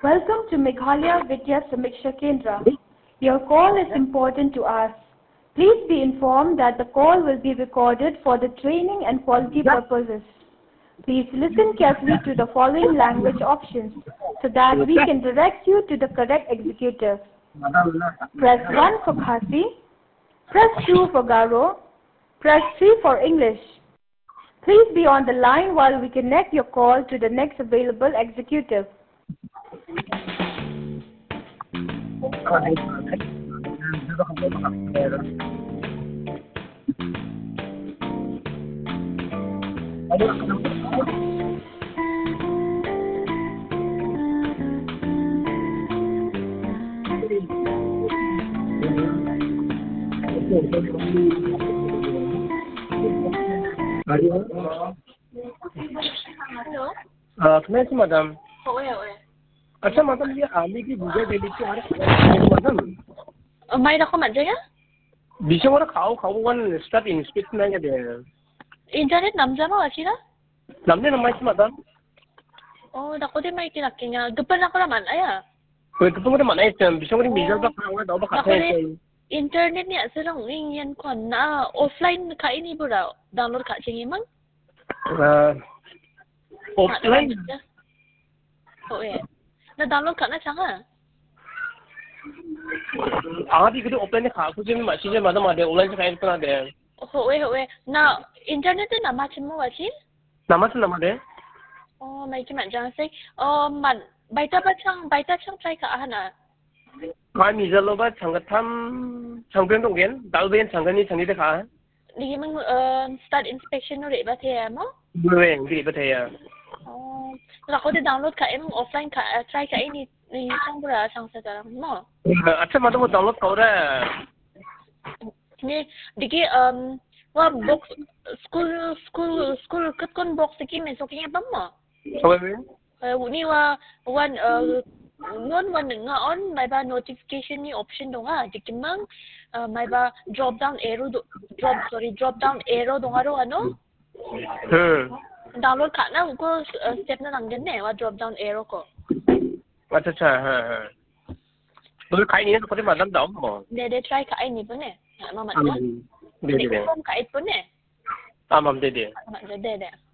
Welcome to Meghalaya Vidya Samiksha Kendra. Your call is important to us. Please be informed that the call will be recorded for the training and quality purposes. Please listen carefully to the following language options so that we can direct you to the correct executive. Press 1 for Khasi, press 2 for Garo, press 3 for English. Please be on the line while we connect your call to the next available executive. Hello. Kena si madam. Oe. अच्छा madam ये आमी की बुझे daily के आरे madam. May dako man dyan? Bisa mo na खाओ वन start inspect na nga de. Internet namja mo asira? Namne na mais madam. Oh, dako din may tinaking nga. Gapan ako naman aya. Kung ito mo naman ay bisa mo rin bisa ba kawa daw ba Dako din internet niya sirang ingyan ko na offline ka ini bura download ka chingi mang? Offline. Oe. Na download ka na changa? आदि कभी offline खा कुछ भी machine में मतलब आदे online से खाएं तो ना दे होए ना इंटरनेट ना माच mo wasin nama deh oh may kiman jang say man baita chang try ka hana kami jalo ba changpen dong gen dal ben changgani changi deh kah di mang start inspection no re ba the mo bueng di betul ya oh ako de download ka em offline ka try ka ini ni chang bura chang sa tarang mo अच्छा मतलब वो download कर रहा है ni digi wa box school kat kon box ki men so kinya pam mo apa ini ni wa one one nga on may ba notification ni option do nga dikimang may ba drop down arrow do nga ro ano download ka na ko step na lang din ne wa drop down arrow ko अच्छा हाँ तो खाई नहीं तो पता madam daw mo de try ka ai ni po ne mama na de kom ka it po ne ma'am de de